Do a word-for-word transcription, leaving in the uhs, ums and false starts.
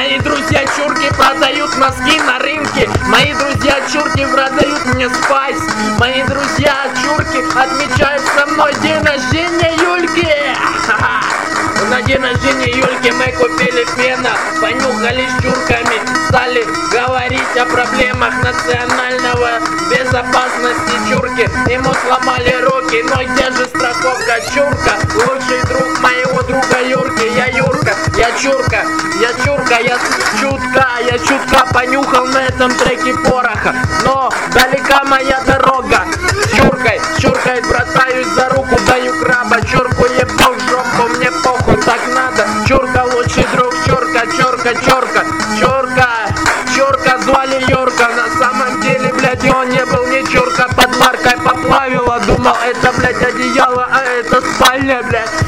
Мои друзья чурки продают носки на рынке. Мои друзья чурки продают мне спайс. Мои друзья чурки отмечают со мной день рождения Юльки. На день рождения Юльки мы купили фена, понюхали с чурками, стали говорить о проблемах национального безопасности чурки. Ему сломали руки, но где же страховка чурка? Лучший друг моего друга Юрки, я Юрка, я чурка, я чурка, я чутка, я чутка понюхал на этом треке пороха, но далека моя дорога. Чуркой, чуркой братаюсь за руку, даю краба, чурку ебал в жопу, мне похуй, так надо. Чурка лучший друг, чурка, чурка, чурка, чурка, чурка звали Юрка. На самом деле, блядь, он не был не чурка, под маркой поплавила. Думал, это, блядь, одеяло, а это спальня, блядь.